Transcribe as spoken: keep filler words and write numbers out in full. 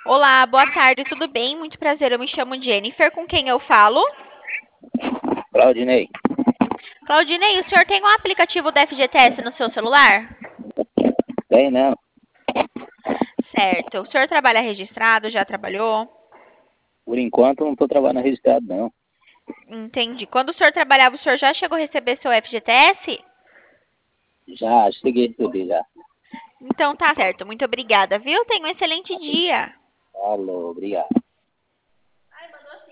Olá, boa tarde, tudo bem? Muito prazer, eu me chamo Jennifer, com quem eu falo? Claudinei, Claudinei, o senhor tem um aplicativo da F G T S no seu celular? tem não? Certo. O senhor trabalha registrado, já trabalhou? Por enquanto não estou trabalhando registrado não. Entendi. Quando o senhor trabalhava, o senhor já chegou a receber seu F G T S? Já cheguei a receber já. Então tá certo, muito obrigada, viu? Tenha um excelente dia. Falou, obrigado.